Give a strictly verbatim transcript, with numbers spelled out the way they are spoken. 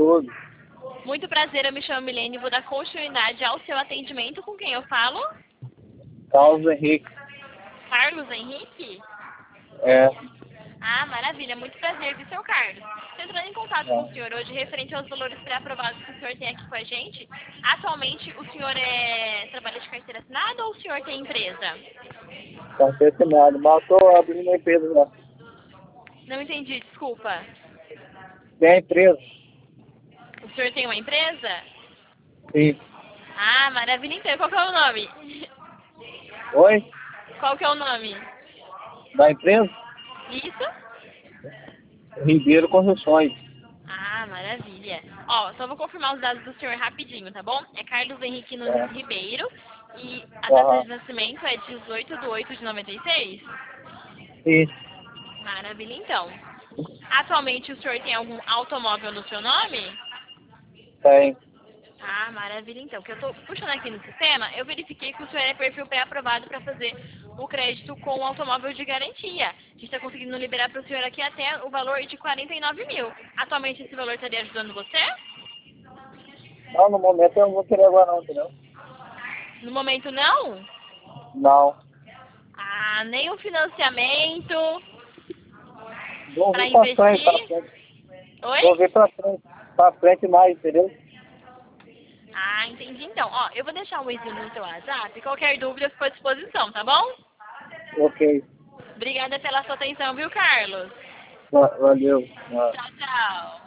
todo. Muito prazer, eu me chamo Milene e vou dar continuidade ao seu atendimento. Com quem eu falo? Carlos Henrique. Carlos Henrique? É. Ah, maravilha, muito prazer, viu, seu Carlos? Estou entrando em contato com o É. senhor hoje referente aos valores pré-aprovados que o senhor tem aqui com a gente. Atualmente, o senhor é... trabalha de carteira assinada ou o senhor tem empresa? Tá assinado. Mas eu tô abrindo uma empresa lá. Não entendi, desculpa. Tem a empresa? O senhor tem uma empresa? Sim. Ah, maravilha, então. Qual que é o nome? Oi? Qual que é o nome? Da empresa? Isso? Ribeiro Construções. Ah, maravilha. Ó, só vou confirmar os dados do senhor rapidinho, tá bom? É Carlos Henrique Nunes É. Ribeiro e a data Aham. de nascimento é dezoito de oito de noventa e seis? Sim. Maravilha, então. Atualmente o senhor tem algum automóvel no seu nome? Tem. Ah, maravilha, então. Que eu tô puxando aqui no sistema, eu verifiquei que o senhor é perfil pré-aprovado para fazer o crédito com o automóvel de garantia. A gente está conseguindo liberar para o senhor aqui até o valor de quarenta e nove mil. Atualmente esse valor estaria ajudando você? Não, no momento eu não vou querer agora não, entendeu? No momento não? Não. Ah, nem o financiamento Vou para ver pra frente, pra investir? frente. Vou Oi? ver pra frente. Pra frente mais, entendeu? Ah, entendi então. Ó, eu vou deixar o e-mail no seu WhatsApp. Qualquer dúvida ficou à disposição, tá bom? Ok. Obrigada pela sua atenção, viu, Carlos? Va- Valeu. Ah. Tchau, tchau.